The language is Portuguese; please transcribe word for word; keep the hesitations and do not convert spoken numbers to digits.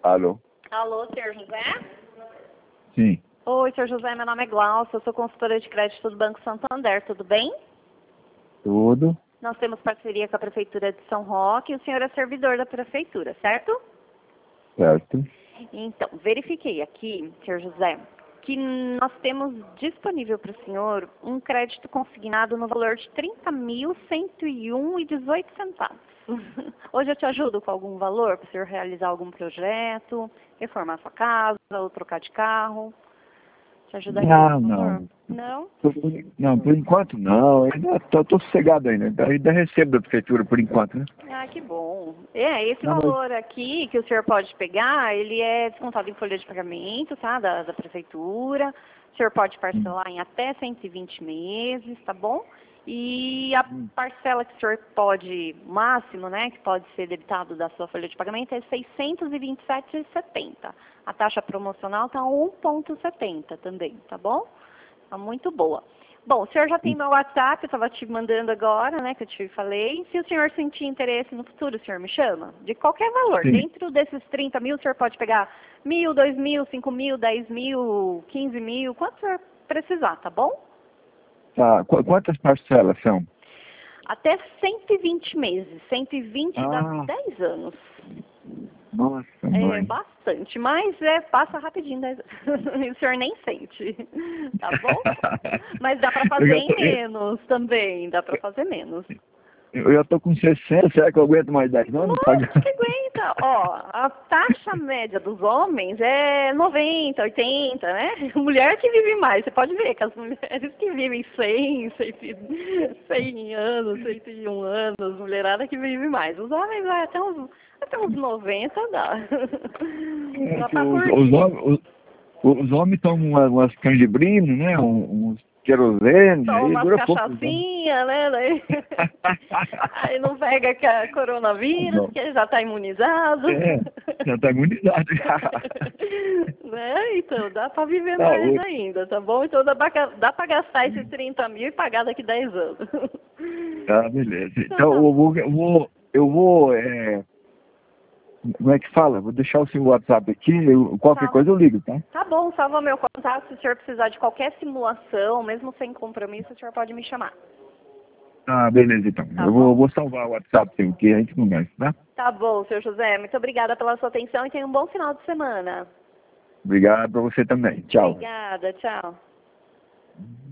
Alô? Alô, senhor José? Sim. Oi, senhor José, meu nome é Glaucia, eu sou consultora de crédito do Banco Santander, tudo bem? Tudo? Nós temos parceria com a Prefeitura de São Roque e o senhor é servidor da Prefeitura, certo? Certo. Então, verifiquei aqui, senhor José, que nós temos disponível para o senhor um crédito consignado no valor de trinta mil cento e um reais e dezoito centavos. Hoje eu te ajudo com algum valor para o senhor realizar algum projeto, reformar sua casa ou trocar de carro. Te ajudaria Não, com valor? não. Não? Por- Não, por enquanto não. Ainda tô, tô sossegado ainda. Ainda recebo da prefeitura por enquanto, né? Ah, que bom. É, esse Não, mas- valor aqui que o senhor pode pegar, ele é descontado em folha de pagamento, tá? Da, da prefeitura. O senhor pode parcelar em até cento e vinte meses, tá bom? E a parcela que o senhor pode, máximo, né, que pode ser debitado da sua folha de pagamento é seiscentos e vinte e sete reais e setenta centavos. A taxa promocional está um vírgula setenta também, tá bom? Tá muito boa. Bom, o senhor já tem meu WhatsApp, eu estava te mandando agora, né, que eu te falei. Se o senhor sentir interesse no futuro, o senhor me chama. De qualquer valor. Sim. Dentro desses trinta mil, o senhor pode pegar mil, dois mil, cinco mil, dez mil, quinze mil, quanto o senhor precisar, tá bom? Tá. Qu- Quantas parcelas são? Até cento e vinte meses. cento e vinte dá Ah. dez anos. Nossa, É mãe. bastante, mas é, passa rapidinho dez anos. E o senhor nem sente, tá bom? Mas dá para Eu fazer já em tô- eu- menos também, dá para fazer menos. Eu já tô com sessenta, será que eu aguento mais dez anos? Lógico que aguenta. Ó, a taxa média dos homens é noventa, oitenta, né? Mulher que vive mais. Você pode ver que as mulheres que vivem cem, cem anos, cento e um anos, mulherada que vive mais. Os homens vai até uns, até uns noventa dá. Dá pra Os, os, curtir. homens- os, os homens tomam umas, umas canjibrina, né? Um- Uns querosene, Toma aí umas dura pouco. Né? cachaçinhas, né? Daí... Aí não pega que a coronavírus, Não. porque já está imunizado. É, já tá imunizado. Né? Então, dá para viver Não, mais o- ainda, tá bom? Então dá para dá pra gastar esses trinta mil e pagar daqui dez anos. Tá, beleza. Então Então tá eu bom. vou, eu vou, eu vou é, como é que fala? Vou deixar o seu WhatsApp aqui, eu- qualquer Salva. coisa eu ligo, tá? Tá bom, salva meu contato. Se o senhor precisar de qualquer simulação, mesmo sem compromisso, o senhor pode me chamar. Ah, beleza então. Tá Eu bom? vou, vou salvar o WhatsApp seu, que a gente conversa, tá? Tá bom, senhor José. Muito obrigada pela sua atenção e tenha um bom final de semana. Obrigado pra você também. Tchau. Obrigada, tchau.